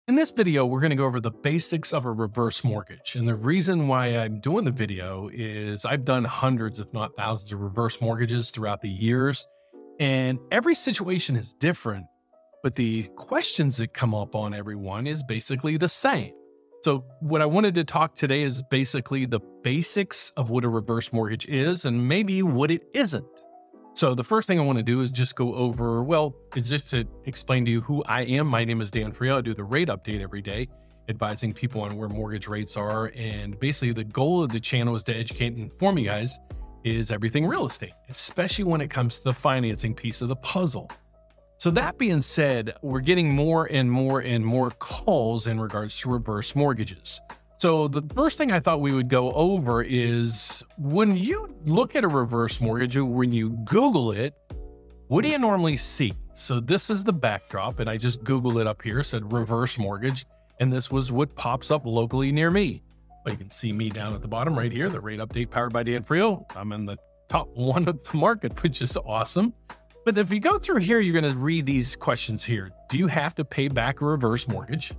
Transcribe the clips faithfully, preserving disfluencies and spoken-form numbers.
In this video, we're going to go over the basics of a reverse mortgage. And the reason why I'm doing the video is I've done hundreds, if not thousands, of reverse mortgages throughout the years. And every situation is different, but the questions that come up on everyone is basically the same. So what I wanted to talk today is basically the basics of what a reverse mortgage is and maybe what it isn't. So the first thing I want to do is just go over, well, it's just to explain to you who I am. My name is Dan Friel. I do the rate update every day, advising people on where mortgage rates are. And basically the goal of the channel is to educate and inform you guys is everything real estate, especially when it comes to the financing piece of the puzzle. So that being said, we're getting more and more and more calls in regards to reverse mortgages. So the first thing I thought we would go over is when you look at a reverse mortgage, or when you Google it, what do you normally see? So this is the backdrop, and I just Googled it up here, said reverse mortgage, and this was what pops up locally near me. But you can see me down at the bottom right here, the rate update powered by Dan Friel. I'm in the top one of the market, which is awesome. But if you go through here, you're going to read these questions here. Do you have to pay back a reverse mortgage?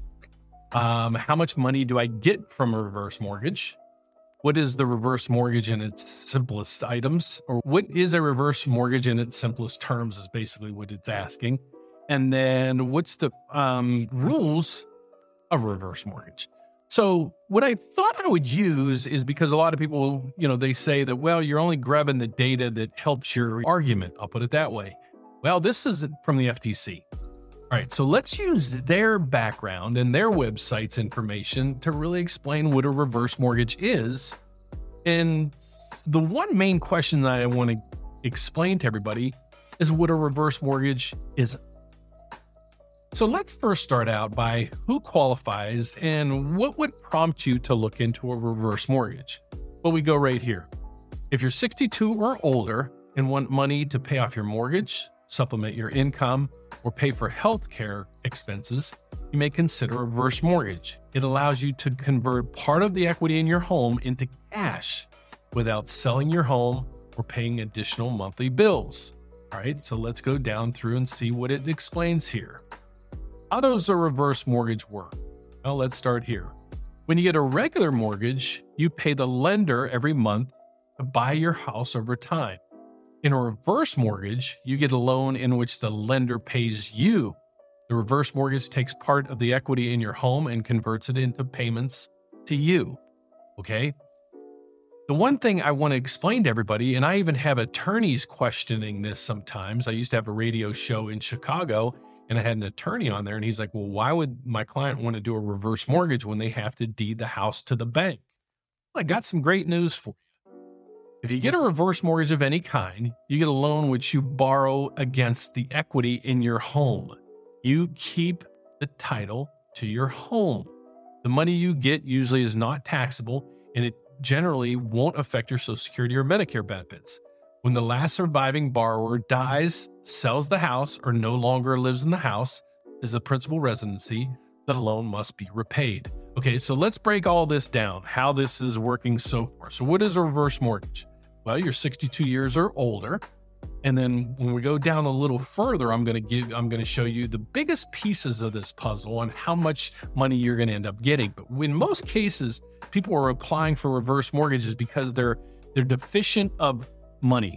Um, how much money do I get from a reverse mortgage? What is the reverse mortgage in its simplest items? Or what is a reverse mortgage in its simplest terms is basically what it's asking. And then what's the um, rules of reverse mortgage? So what I thought I would use is because a lot of people, you know, they say that, well, you're only grabbing the data that helps your argument. I'll put it that way. Well, this is from the F T C. All right, so let's use their background and their website's information to really explain what a reverse mortgage is. And the one main question that I want to explain to everybody is what a reverse mortgage is. So let's first start out by who qualifies and what would prompt you to look into a reverse mortgage. Well, we go right here. If you're sixty-two or older and want money to pay off your mortgage, supplement your income, or pay for healthcare expenses, you may consider a reverse mortgage. It allows you to convert part of the equity in your home into cash without selling your home or paying additional monthly bills. All right, so let's go down through and see what it explains here. How does a reverse mortgage work? Well, let's start here. When you get a regular mortgage, you pay the lender every month to buy your house over time. In a reverse mortgage, you get a loan in which the lender pays you. The reverse mortgage takes part of the equity in your home and converts it into payments to you. Okay? The one thing I want to explain to everybody, and I even have attorneys questioning this sometimes. I used to have a radio show in Chicago, and I had an attorney on there, and he's like, well, why would my client want to do a reverse mortgage when they have to deed the house to the bank? Well, I got some great news for you. If you get a reverse mortgage of any kind, you get a loan which you borrow against the equity in your home. You keep the title to your home. The money you get usually is not taxable, and it generally won't affect your Social Security or Medicare benefits. When the last surviving borrower dies, sells the house, or no longer lives in the house as a principal residency, the loan must be repaid. Okay, so let's break all this down, how this is working so far. So what is a reverse mortgage? Well, you're sixty-two years or older. And then when we go down a little further, I'm going to give, I'm going to show you the biggest pieces of this puzzle and how much money you're going to end up getting. But in most cases, people are applying for reverse mortgages because they're, they're deficient of money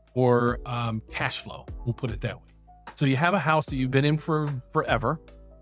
or um, cash flow. We'll put it that way. So you have a house that you've been in for forever,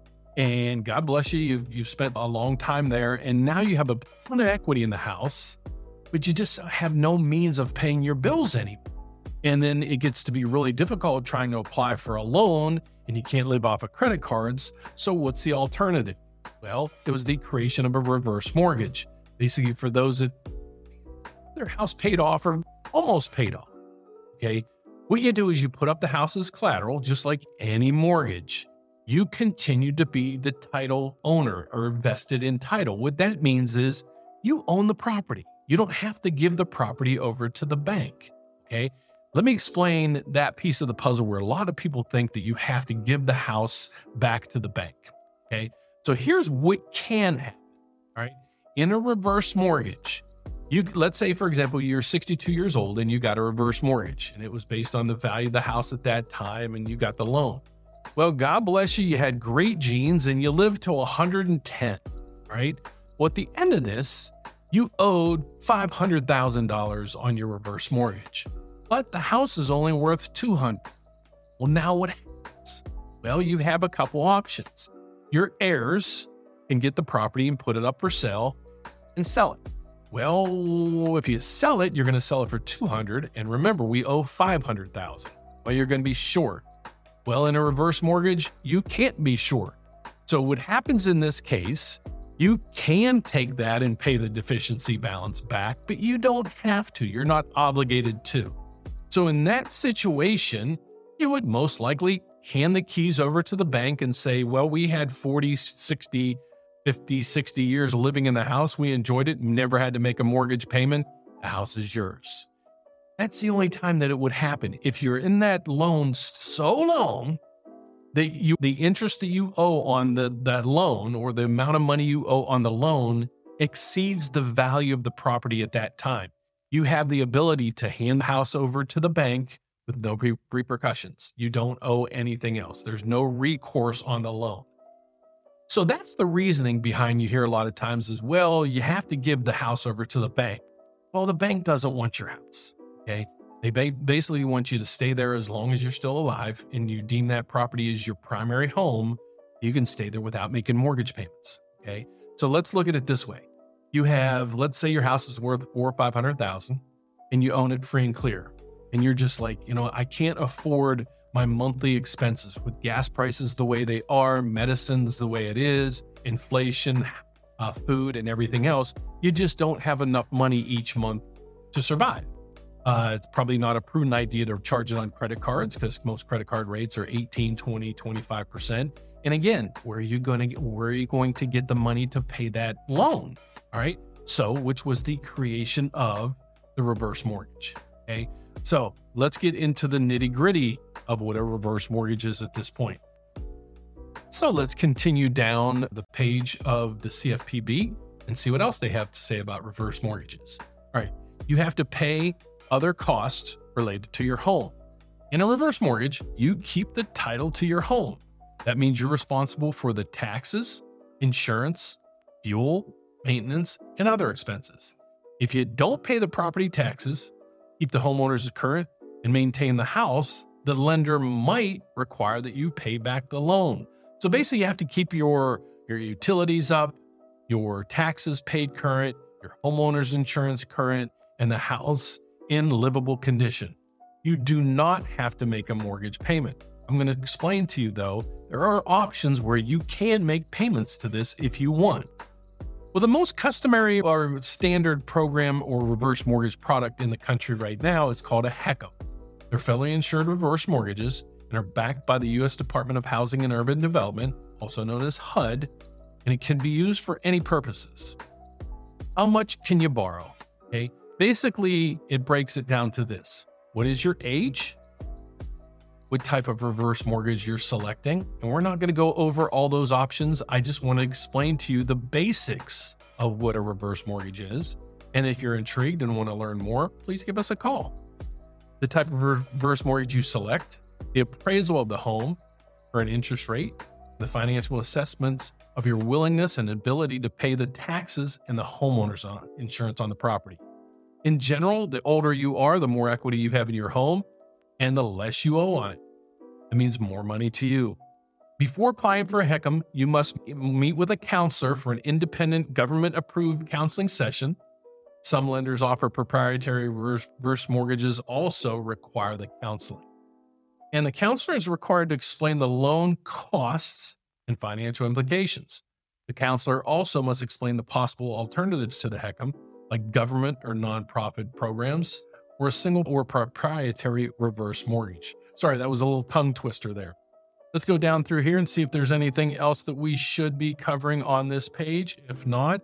and God bless you, you've, you've spent a long time there. And now you have a ton of equity in the house, but you just have no means of paying your bills anymore. And then it gets to be really difficult trying to apply for a loan, and you can't live off of credit cards. So what's the alternative? Well, it was the creation of a reverse mortgage. Basically, for those that their house paid off or almost paid off. Okay. What you do is you put up the house as collateral, just like any mortgage. You continue to be the title owner or vested in title. What that means is you own the property. You don't have to give the property over to the bank. Okay. Let me explain that piece of the puzzle where a lot of people think that you have to give the house back to the bank. Okay. So here's what can happen. All right. In a reverse mortgage, you, let's say, for example, you're sixty-two years old and you got a reverse mortgage and it was based on the value of the house at that time and you got the loan. Well, God bless you. You had great genes and you lived till one hundred ten, right? Well, at the end of this, you owed five hundred thousand dollars on your reverse mortgage, but the house is only worth two hundred thousand dollars. Well, now what happens? Well, you have a couple options. Your heirs can get the property and put it up for sale and sell it. Well, if you sell it, you're going to sell it for two hundred. And remember, we owe five hundred thousand. Well, you're going to be short. Well, in a reverse mortgage, you can't be short. So what happens in this case, you can take that and pay the deficiency balance back, but you don't have to. You're not obligated to. So in that situation, you would most likely hand the keys over to the bank and say, well, we had forty, sixty, fifty, sixty years living in the house. We enjoyed it, never had to make a mortgage payment. The house is yours. That's the only time that it would happen. If you're in that loan so long that you, the interest that you owe on the, that loan or the amount of money you owe on the loan exceeds the value of the property at that time, you have the ability to hand the house over to the bank with no re- repercussions. You don't owe anything else. There's no recourse on the loan. So that's the reasoning behind you hear a lot of times as well. You have to give the house over to the bank. Well, the bank doesn't want your house. Okay. They ba- basically want you to stay there as long as you're still alive and you deem that property as your primary home. You can stay there without making mortgage payments. Okay. So let's look at it this way. You have, let's say your house is worth four or five hundred thousand and you own it free and clear. And you're just like, you know, I can't afford my monthly expenses with gas prices the way they are, medicines the way it is, inflation, uh, food and everything else. You just don't have enough money each month to survive. Uh, it's probably not a prudent idea to charge it on credit cards because most credit card rates are eighteen, twenty, twenty-five percent. And again, where are you going to get, where are you going to get the money to pay that loan? All right. So, which was the creation of the reverse mortgage. Okay. So let's get into the nitty gritty of what a reverse mortgage is at this point. So let's continue down the page of the C F P B and see what else they have to say about reverse mortgages. All right. You have to pay other costs related to your home. In a reverse mortgage, you keep the title to your home. That means you're responsible for the taxes, insurance, fuel, maintenance, and other expenses. If you don't pay the property taxes, keep the homeowners current, and maintain the house, the lender might require that you pay back the loan. So basically, you have to keep your, your utilities up, your taxes paid current, your homeowner's insurance current, and the house in livable condition. You do not have to make a mortgage payment. I'm going to explain to you, though, there are options where you can make payments to this if you want. Well, the most customary or standard program or reverse mortgage product in the country right now is called a HECM. They're federally insured reverse mortgages and are backed by the U S Department of Housing and Urban Development, also known as H U D, and it can be used for any purposes. How much can you borrow? Okay. Basically, it breaks it down to this. What is your age? What type of reverse mortgage you're selecting? And we're not going to go over all those options. I just want to explain to you the basics of what a reverse mortgage is. And if you're intrigued and want to learn more, please give us a call. The type of reverse mortgage you select, the appraisal of the home for an interest rate, the financial assessments of your willingness and ability to pay the taxes and the homeowner's insurance on the property. In general, the older you are, the more equity you have in your home and the less you owe on it. That means more money to you. Before applying for a HECM, you must meet with a counselor for an independent government-approved counseling session. Some lenders offer proprietary reverse mortgages also require the counseling. And the counselor is required to explain the loan costs and financial implications. The counselor also must explain the possible alternatives to the HECM, like government or nonprofit programs, or a single or proprietary reverse mortgage. Sorry, that was a little tongue twister there. Let's go down through here and see if there's anything else that we should be covering on this page. If not,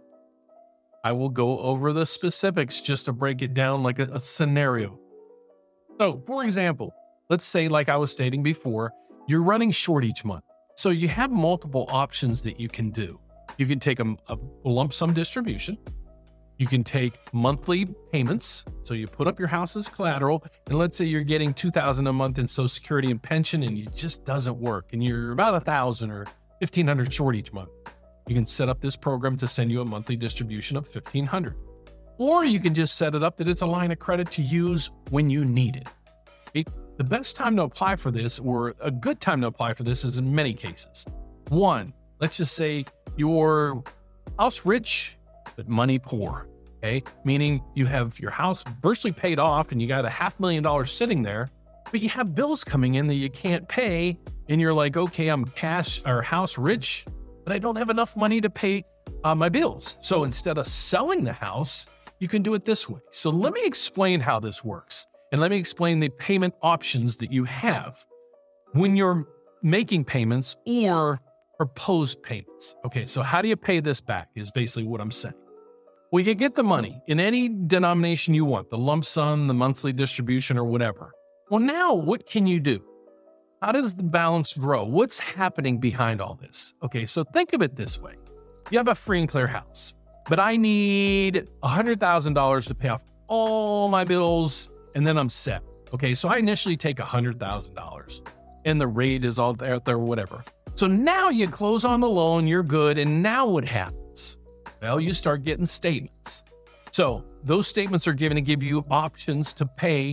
I will go over the specifics just to break it down like a, a scenario. So, for example, let's say, like I was stating before, you're running short each month. So you have multiple options that you can do. You can take a, a lump sum distribution. You can take monthly payments. So you put up your house as collateral, and let's say you're getting two thousand dollars a month in Social Security and pension, and it just doesn't work, and you're about a thousand or fifteen hundred dollars short each month. You can set up this program to send you a monthly distribution of fifteen hundred dollars. Or you can just set it up that it's a line of credit to use when you need it. Okay? The best time to apply for this, or a good time to apply for this, is in many cases. One, let's just say you're house rich, but money poor. Okay, meaning you have your house virtually paid off and you got a half million dollars sitting there, but you have bills coming in that you can't pay. And you're like, okay, I'm cash or house rich, but I don't have enough money to pay uh, my bills. So instead of selling the house, you can do it this way. So let me explain how this works. And let me explain the payment options that you have when you're making payments or proposed payments. Okay, so how do you pay this back is basically what I'm saying. Well, you get the money in any denomination you want, the lump sum, the monthly distribution, or whatever. Well, now what can you do? How does the balance grow? What's happening behind all this? Okay, so think of it this way. You have a free and clear house, but I need one hundred thousand dollars to pay off all my bills, and then I'm set. Okay, so I initially take one hundred thousand dollars, and the rate is all there, there, whatever. So now you close on the loan, you're good, and now what happens? Well, you start getting statements. So those statements are given to give you options to pay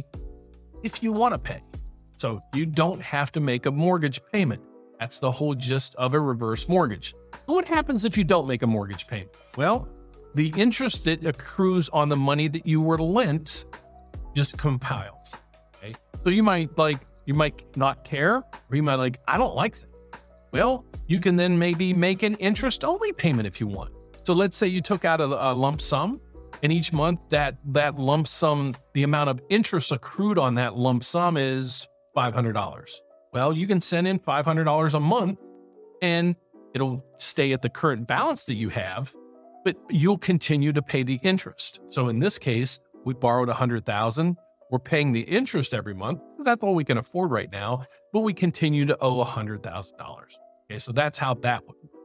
if you want to pay. So you don't have to make a mortgage payment. That's the whole gist of a reverse mortgage. What happens if you don't make a mortgage payment? Well, the interest that accrues on the money that you were lent just compiles. Okay? So you might like, you might not care, or you might like, I don't like that. Well, you can then maybe make an interest-only payment if you want. So let's say you took out a, a lump sum, and each month that that lump sum, the amount of interest accrued on that lump sum is five hundred dollars. Well, you can send in five hundred dollars a month, and it'll stay at the current balance that you have, but you'll continue to pay the interest. So in this case, we borrowed one hundred thousand dollars. We're paying the interest every month. That's all we can afford right now, but we continue to owe one hundred thousand dollars. Okay, so that's how that would work.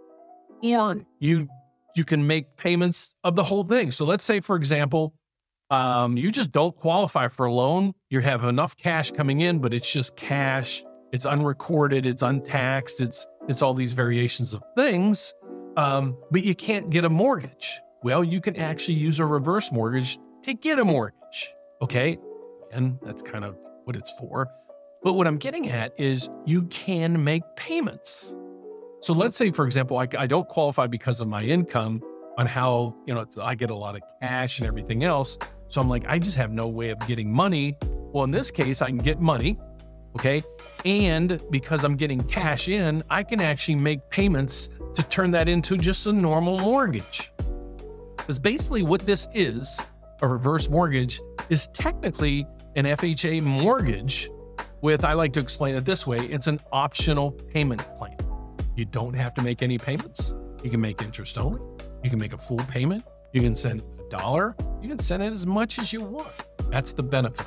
Or you you can make payments of the whole thing. So let's say, for example, um, you just don't qualify for a loan. You have enough cash coming in, but it's just cash. It's unrecorded. It's untaxed. It's it's all these variations of things, um, but you can't get a mortgage. Well, you can actually use a reverse mortgage to get a mortgage. Okay, and that's kind of what it's for. But what I'm getting at is you can make payments. So let's say, for example, I, I don't qualify because of my income on how, you know, I get a lot of cash and everything else. So I'm like, I just have no way of getting money. Well, in this case, I can get money, okay? And because I'm getting cash in, I can actually make payments to turn that into just a normal mortgage. Because basically what this is, a reverse mortgage, is technically an F H A mortgage with, I like to explain it this way, it's an optional payment plan. You don't have to make any payments. You can make interest only. You can make a full payment. You can send a dollar. You can send it as much as you want. That's the benefit.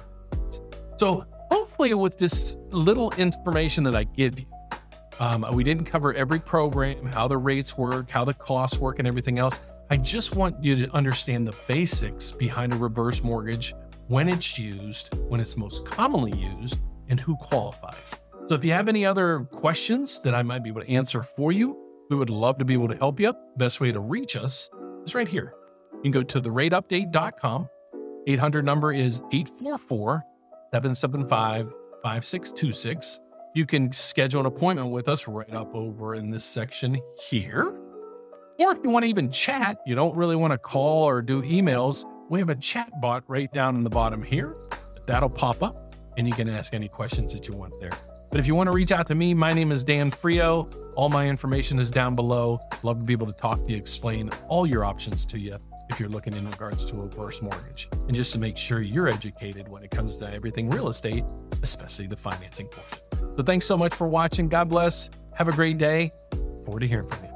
So hopefully with this little information that I give you, um, we didn't cover every program, how the rates work, how the costs work, and everything else. I just want you to understand the basics behind a reverse mortgage, when it's used, when it's most commonly used, and who qualifies. So if you have any other questions that I might be able to answer for you, we would love to be able to help you. Best way to reach us is right here. You can go to the rate update dot com. eight hundred number is eight four four, seven seven five, five six two six. You can schedule an appointment with us right up over in this section here. Or if you want to even chat, you don't really want to call or do emails, we have a chat bot right down in the bottom here. That'll pop up and you can ask any questions that you want there. But if you want to reach out to me, my name is Dan Frio. All my information is down below. Love to be able to talk to you, explain all your options to you if you're looking in regards to a reverse mortgage. And just to make sure you're educated when it comes to everything real estate, especially the financing portion. So thanks so much for watching. God bless. Have a great day. Look forward to hearing from you.